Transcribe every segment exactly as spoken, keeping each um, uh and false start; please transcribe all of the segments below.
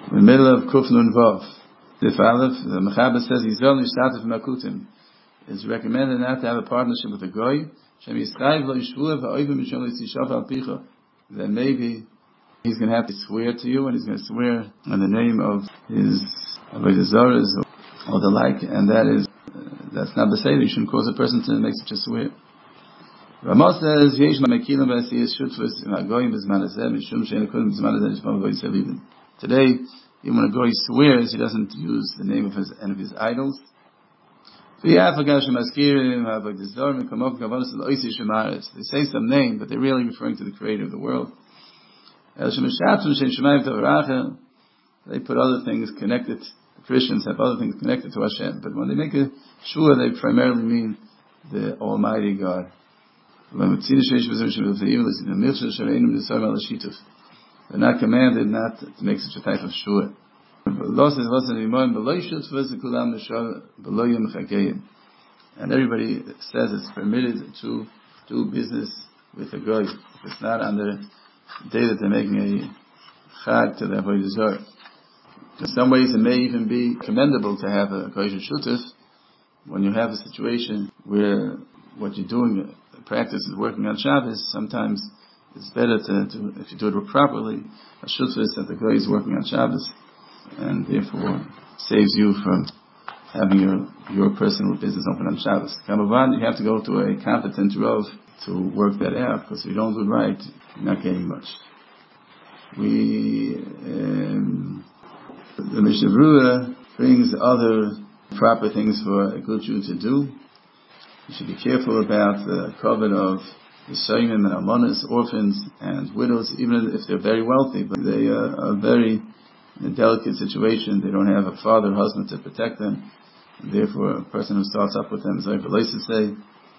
In the middle of Kuf Nun Vav, the Aleph, the Mechaber says, Yisrael Nishtatif Makutim. It's recommended not to have a partnership with a goy. Shem Yisrael Lo Yishvuah V'Oivim Mishon Yitzishav Al Picha. Then maybe he's going to have to swear to you, and he's going to swear in the name of his Avodah Zarah or the like, and that is, uh, that's not the Seder. You shouldn't cause a person to make such a swear. Ramah says, Yesh Mamekilim V'Asiyas Shutfus Im HaGoyim B'Zman Hazeh Mishum She'en Kodim B'Zman Hazeh Nishmam V'Goy Selivim. Today, even when a goy swears, he doesn't use the name of his and of his idols. They say some name, but they're really referring to the Creator of the world. They put other things connected. The Christians have other things connected to Hashem, but when they make a shua, they primarily mean the Almighty God. They're not commanded not to make such a type of shua. And everybody says it's permitted to do business with a goy. If it's not on the day that they're making a chag to the Avodah Zarah. In some ways it may even be commendable to have a kosher shutuf when you have a situation where what you're doing, the practice is working on Shabbos. Sometimes it's better to, to if you do it properly, a shutuf that the goy is working on Shabbos, and therefore saves you from having your your personal business open on Shabbos. Kamavan, you have to go to a competent rov to work that out, because if you don't do it right, you're not getting much. We um, the Mishnah Berurah brings other proper things for a good Jew to do. You should be careful about the covet of the Yisayim and Almanas, orphans and widows, even if they're very wealthy, but they uh, are very in a delicate situation. They don't have a father or husband to protect them. And therefore, a person who starts up with them is like to say,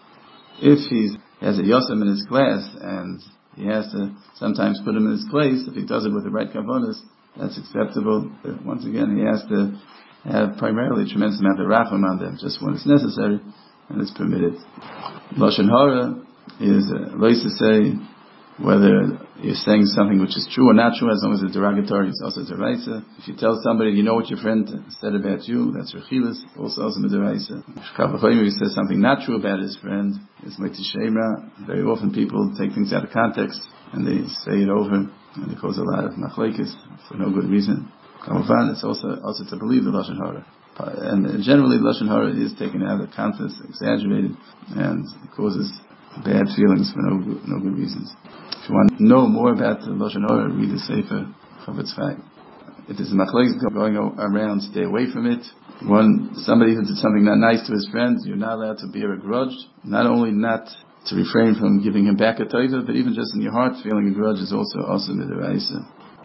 if he has a yosem in his class and he has to sometimes put him in his place, if he does it with the right kavanas, that's acceptable. But once again, he has to have primarily a tremendous amount of racham on them, just when it's necessary and it's permitted. Lashon hara is uh, to say whether you're saying something which is true or not true, as long as it's derogatory, it's also deraisa. If you tell somebody, you know what your friend said about you, that's rechilas, also also deraisa. If he says something not true about his friend, it's like tishema. Very often people take things out of context and they say it over, and it causes a lot of machlekes for no good reason. Kamavan, it's also also to believe the lashon hara. And generally, lashon hara is taken out of context, exaggerated, and it causes bad feelings for no good, no good reasons. If you want to know more about the lashon hara, read the Sefer Chofetz Chaim. If there's a machlekes going around, stay away from it. One, somebody who did something not nice to his friend, you're not allowed to bear a grudge. Not only not to refrain from giving him back a taiva, but even just in your heart, feeling a grudge is also also midiraisa.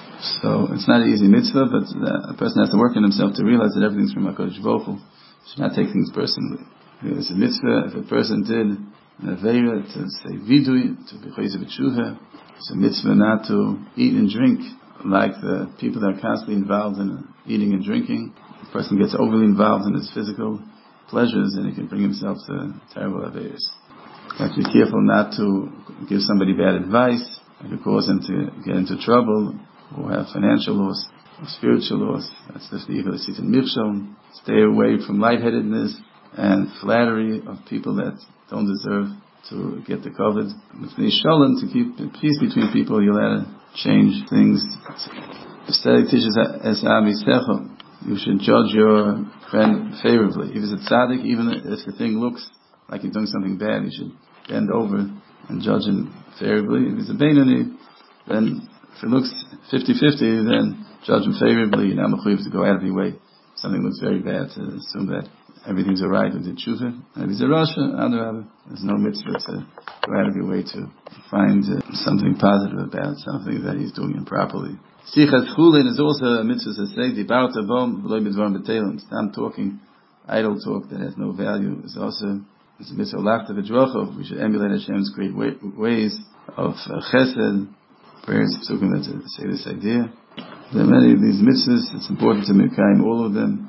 So it's not an easy mitzvah, but a person has to work on himself to realize that everything's from HaKadosh Baruch Hu. Should not take things personally. It's a mitzvah. If a person did an aveira to say vidui, to be chayzer b'tshuva, it's a mitzvah not to eat and drink like the people that are constantly involved in eating and drinking. The person gets overly involved in his physical pleasures, and he can bring himself to terrible aveiras. You have to be careful not to give somebody bad advice. It could cause him to get into trouble, or have financial loss, or spiritual loss. That's the evil seat in Mifshon. Stay away from lightheadedness and flattery of people that don't deserve to get the covet. With the shalom, to keep peace between people, you'll have to change things. The Tzaddik teaches as Amisecho, you should judge your friend favorably. If it's a tzaddik, even if the thing looks like you're doing something bad, you should bend over and judge him favorably. If it's a Beinoni, then if it looks fifty-fifty, then judge him favorably. You're not mechuyev to go out of your way. If something looks very bad, to assume that everything's alright with the tshuva. And if he's a rasha, there's no mitzvah to go out of your way to find uh, something positive about something that he's doing improperly. Sichas chulin is also a mitzvah to say, dibarta bom v'loy b'dvarim b'telim. Stop talking, idle talk that has no value. Is also it's a mitzvah lachta v'drochov. We should emulate Hashem's great way, ways of uh, chesed. Various psukim that say this idea. There are many of these mitzvahs. It's important to mekayim all of them.